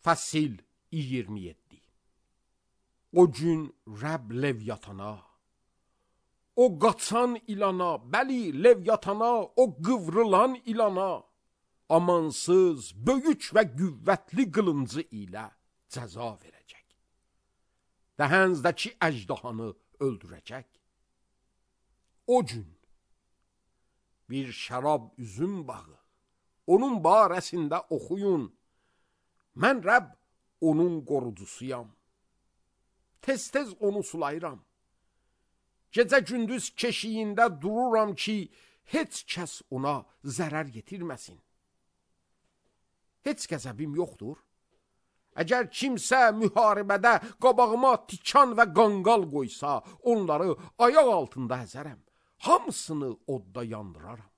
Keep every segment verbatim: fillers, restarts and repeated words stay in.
Fəsil iyirmi yeddi. O gün Rəbb Levyatana, o qaçan ilana, bəli Levyatana, o qıvrılan ilana, amansız, böyük və qüvvətli qılıncı ilə cəza verəcək. Dəhəndəki əcdahanı öldürəcək. O gün bir şərab üzüm bağı, onun barəsində oxuyun. Mən Rəbb onun qorucusuyam. Tez-tez onu sulayıram. Gecə gündüz keşiyində dururam ki, heç kəs ona zərər yetirməsin. Heç qəzəbim yoxdur. Əgər kimsə müharibədə qabağıma tikan və qanqal qoysa, onları ayaq altında əzərəm. Hamısını odda yandıraram.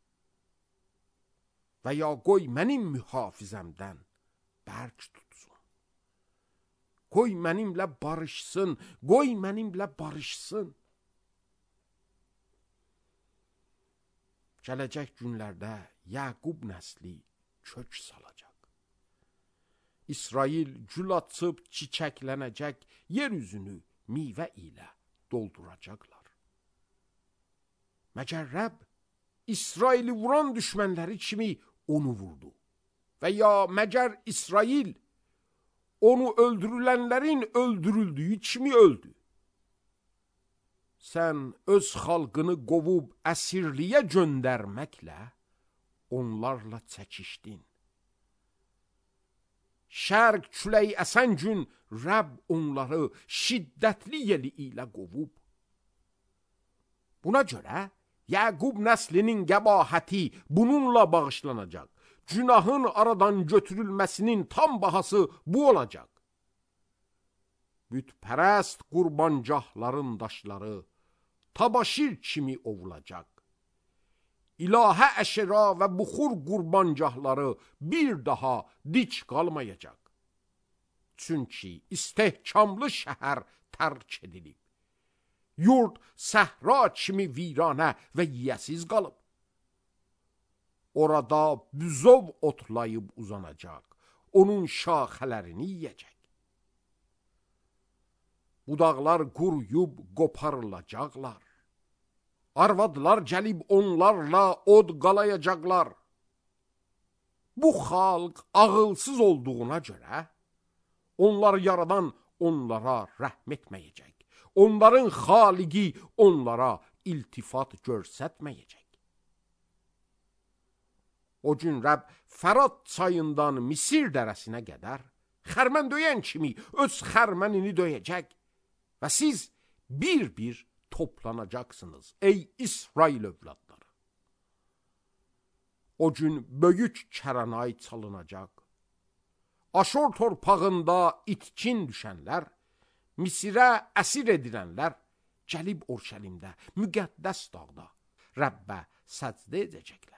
Və ya qoy mənim mühafizəmdən bərk tutsun. Qoy mənimlə barışsın, qoy mənimlə barışsın. Gələcək günlərdə Yaqub nəsli kök salacaq. İsrail gül açıb çiçəklənəcək, yer üzünü meyvə ilə dolduracaqlar. Məgər Rəbb İsraili vuran düşmənləri kimi onu vurdu. Və ya məgər İsrail onu öldürülənlərin öldürüldüyü kimi öldü. Sən öz xalqını qovub əsirliyə göndərməklə onlarla çəkişdin. Şərq küləyi əsən gün Rəbb onları şiddətli yeli ilə qovub. Buna görə Yaqub nəslinin qəbahəti bununla bağışlanacaq. Günahın aradan götürülməsinin tam bahası bu olacaq. Bütpərəst qurbancahların daşları tabaşir kimi ovulacaq. İlahə əşera və buxur qurbancahları bir daha dik qalmayacaq. Çünki istehkamlı şəhər tərk edilib. Yurd səhra kimi viranə və yiyəsiz qalıb. Orada büzov otlayıb uzanacaq, onun şaxələrini yiyəcək. Budaqlar quruyub qoparılacaqlar. Arvadlar gəlib onlarla od qalayacaqlar. Bu xalq ağılsız olduğuna görə onlar yaradan onlara rəhm etməyəcək. Onların xaliqi onlara iltifat görsətməyəcək. O gün Rəbb Fərat çayından Misir dərəsinə qədər xərmən döyən kimi öz xərmənini döyəcək və siz bir-bir toplanacaqsınız, ey İsrail övladları. O gün böyük kəranay çalınacaq. Aşor torpağında itkin düşənlər, Misirə əsir edilənlər gəlib Orşəlimdə, müqəddəs dağda Rəbbə səcdə edəcəklər.